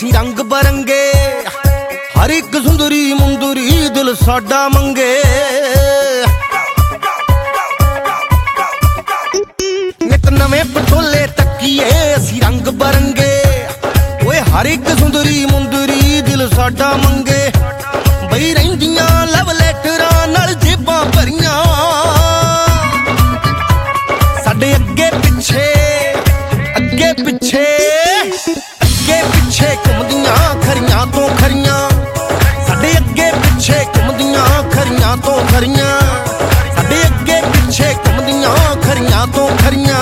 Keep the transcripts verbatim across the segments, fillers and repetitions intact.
ਅਸੀਂ ਰੰਗ ਬਰੰਗੇ, हर एक सुंदरी मुंदरी दिल साडा मंगे। नित नवे पटोले तकिए असी रंग बरंगे, ओए हर एक सुंदरी मुंदरी दिल साडा मंगे। बई रहिंदियां लव लैटरां नाल जेबां भरियां, साडे अगे पिछे अगे पिछे अगे पिछे घुमदियां खरियां तो खरियां, अगे पिछे घुमदियां खरियां तो खरियां, साडे अगे पिछे घुमदियां खरियां तो खरियां।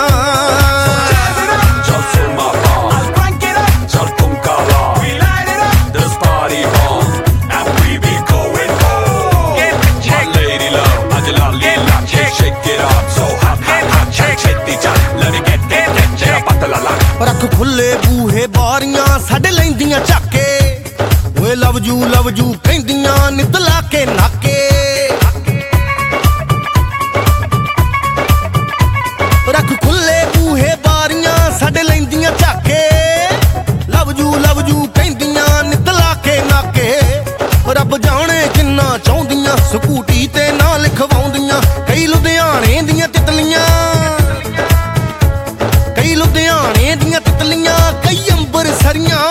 चल सुन my bond, चल तुम काला, this party on and we be going home। My lady love, आज लाली लाके shake it up, so hot hot hot, चल छेती चल, let me get it get तेरा पतला ला। रख खुले बूहे बारियां साडे लैंदियां झाके, ओए लव जू लव जू कहंदियां नित ला के नाके। रख खुले बूहे बारियां साडे लैंदियां झाके, लव जू लव जू कहंदियां नित ला के नाके। रब जाने किन्ना चाहुंदियां स्कूटी ते ना लिखवाउंदियां, कई लुधियाने दियां तितलियां, कई लुधियाने दियां तितलियां, कई अंबरसरियां।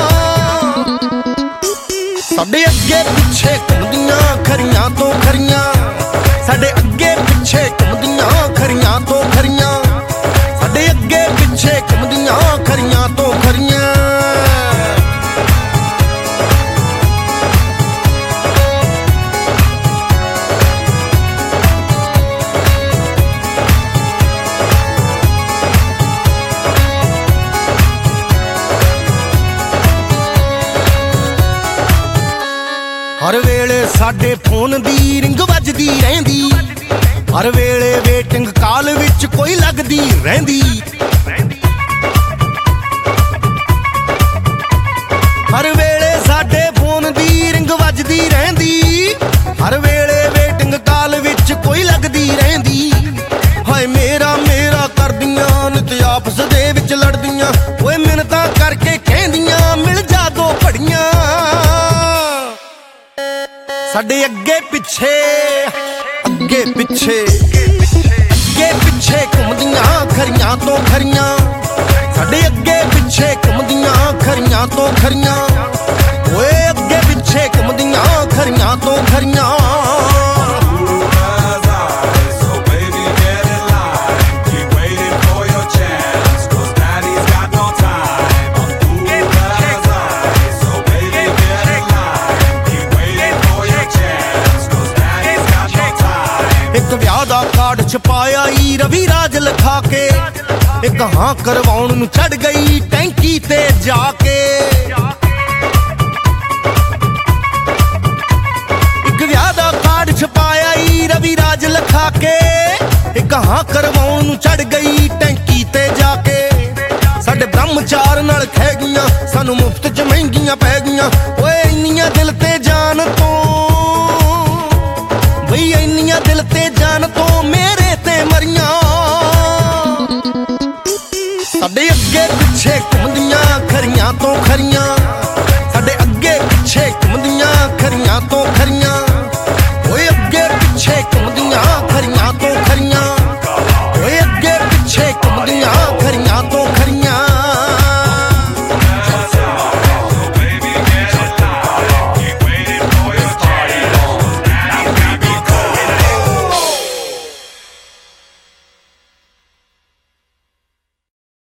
साडे अगे पिछे घुमदियां खरियां तो खरियां, साडे अगे पिछे घुमदियां खरियां तो खरियां, साडे अगे पिछे घुमदियां खरियां तो खरियां। हर वेले साडे फोन दी रिंग वजदी रहिंदी, हर वेले वेटिंग कॉल विच कोई लगदी रहिंदी। हर वेले साडे फोन दी रिंग वजदी रहिंदी, हर वेले वेटिंग कॉल विच कोई लगदी रहिंदी। हाय मेरा मेरा करदियां नित आपस दे विच लड़दियां, ओए मिन्नतां करके कहंदियां मिल जा दो घड़ियां। साडे अगे पिछे अगे पिछे अगे पिछे घुमदियां खरियां तो खरियां, साडे अगे पिछे घुमदियां खरियां तो खरियां, ओए अगे पिछे घुमदियां खरियां तो खरियां। एक विआह दा कार्ड छपाया ई रवि राज लिखा के, एक हाँ करवाउण नूं चढ़ गई टैंकी ते जाके। एक विआह दा कार्ड छपाया ई रवि राज लिखा के, एक हाँ करवाउण नूं चढ़ गई टैंकी ते जाके। साडे ब्रह्मचार नाल खै गईयां सानू मुफ्त च महंगियां पै गईयां, ओए इन्नियां दिल ते जान तो बई इन्नियां दिल ते जान तो मेरे ते मरियां। साडे अगे पिछे घुमदियां खरियां तो खरियां, साडे अगे पिछे घुमदियां खरियां तो खरियां।